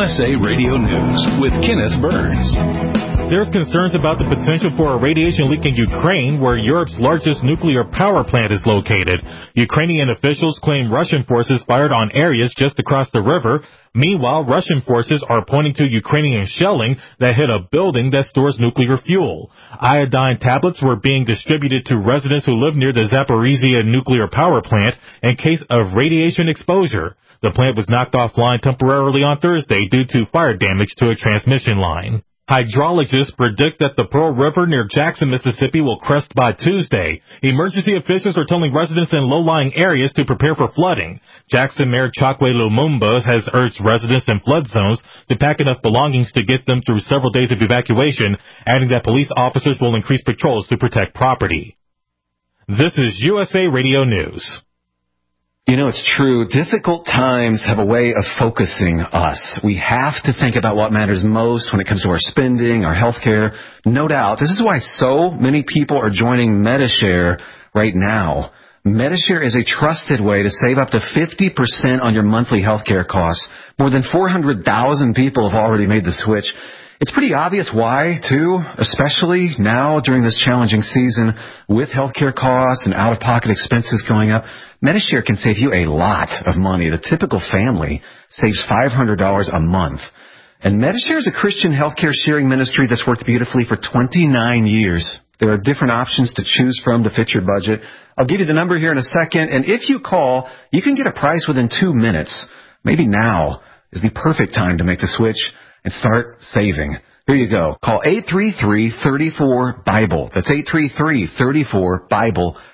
USA Radio News with Kenneth Burns. There's concerns about the potential for a radiation leak in Ukraine, where Europe's largest nuclear power plant is located. Ukrainian officials claim Russian forces fired on areas just across the river. Meanwhile, Russian forces are pointing to Ukrainian shelling that hit a building that stores nuclear fuel. Iodine tablets were being distributed to residents who live near the Zaporizhzhia nuclear power plant in case of radiation exposure. The plant was knocked offline temporarily on Thursday due to fire damage to a transmission line. Hydrologists predict that the Pearl River near Jackson, Mississippi will crest by Tuesday. Emergency officials are telling residents in low-lying areas to prepare for flooding. Jackson Mayor Chokwe Lumumba has urged residents in flood zones to pack enough belongings to get them through several days of evacuation, adding that police officers will increase patrols to protect property. This is USA Radio News. You know, it's true. Difficult times have a way of focusing us. We have to think about what matters most when it comes to our spending, our health care. No doubt. This is why so many people are joining Medi-Share right now. Medi-Share is a trusted way to save up to 50% on your monthly health care costs. More than 400,000 people have already made the switch. It's pretty obvious why, too, especially now during this challenging season with healthcare costs and out-of-pocket expenses going up. Medi-Share can save you a lot of money. The typical family saves $500 a month. And Medi-Share is a Christian healthcare sharing ministry that's worked beautifully for 29 years. There are different options to choose from to fit your budget. I'll give you the number here in a second, and if you call, you can get a price within 2 minutes. Maybe now is the perfect time to make the switch and start saving. Here you go. Call 833-34-BIBLE. That's 833-34-BIBLE.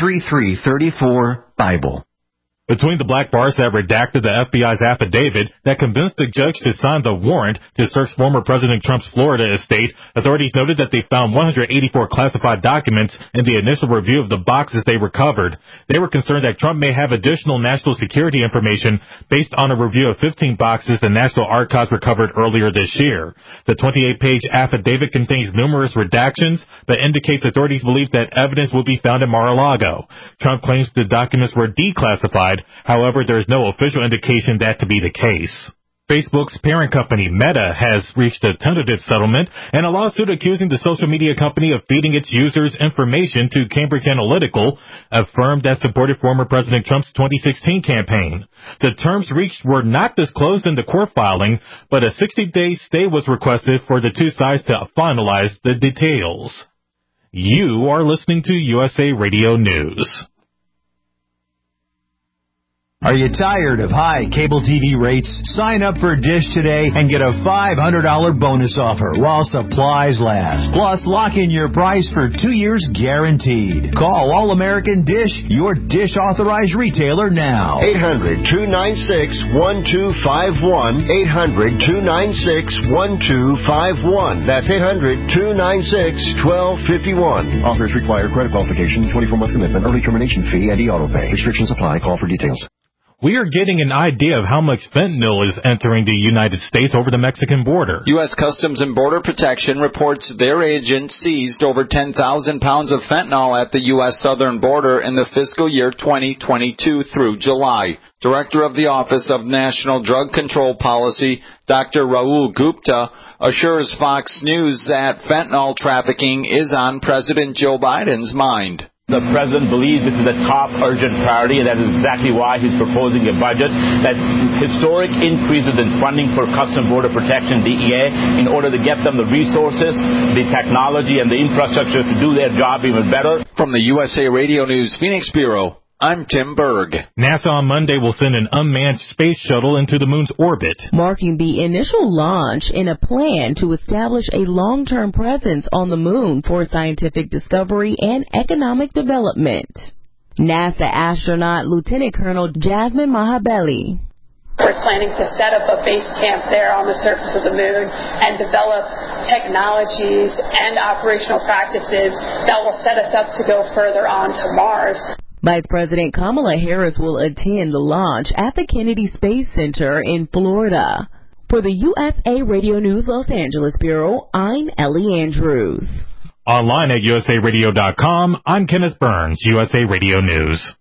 833-34-BIBLE. Between the black bars that redacted the FBI's affidavit that convinced the judge to sign the warrant to search former President Trump's Florida estate, authorities noted that they found 184 classified documents in the initial review of the boxes they recovered. They were concerned that Trump may have additional national security information based on a review of 15 boxes the National Archives recovered earlier this year. The 28-page affidavit contains numerous redactions, but indicates authorities believe that evidence will be found in Mar-a-Lago. Trump claims the documents were declassified. However, there is no official indication that to be the case. Facebook's parent company, Meta, has reached a tentative settlement in a lawsuit accusing the social media company of feeding its users information to Cambridge Analytica, a firm that supported former President Trump's 2016 campaign. The terms reached were not disclosed in the court filing, but a 60-day stay was requested for the two sides to finalize the details. You are listening to USA Radio News. Are you tired of high cable TV rates? Sign up for Dish today and get a $500 bonus offer while supplies last. Plus, lock in your price for 2 years guaranteed. Call All American Dish, your Dish authorized retailer now. 800-296-1251. 800-296-1251. That's 800-296-1251. Offers require credit qualification, 24-month commitment, early termination fee, and e-auto pay. Restrictions apply. Call for details. We are getting an idea of how much fentanyl is entering the United States over the Mexican border. U.S. Customs and Border Protection reports their agent seized over 10,000 pounds of fentanyl at the U.S. southern border in the fiscal year 2022 through July. Director of the Office of National Drug Control Policy, Dr. Rahul Gupta, assures Fox News that fentanyl trafficking is on President Joe Biden's mind. The president believes this is a top urgent priority, and that is exactly why he's proposing a budget that's historic increases in funding for Customs Border Protection, DEA, in order to get them the resources, the technology, and the infrastructure to do their job even better. From the USA Radio News Phoenix Bureau, I'm Tim Berg. NASA on Monday will send an unmanned space shuttle into the moon's orbit, marking the initial launch in a plan to establish a long-term presence on the moon for scientific discovery and economic development. NASA astronaut Lieutenant Colonel Jasmine Mahabeli. We're planning to set up a base camp there on the surface of the moon and develop technologies and operational practices that will set us up to go further on to Mars. Vice President Kamala Harris will attend the launch at the Kennedy Space Center in Florida. For the USA Radio News Los Angeles Bureau, I'm Ellie Andrews. Online at usaradio.com, I'm Kenneth Burns, USA Radio News.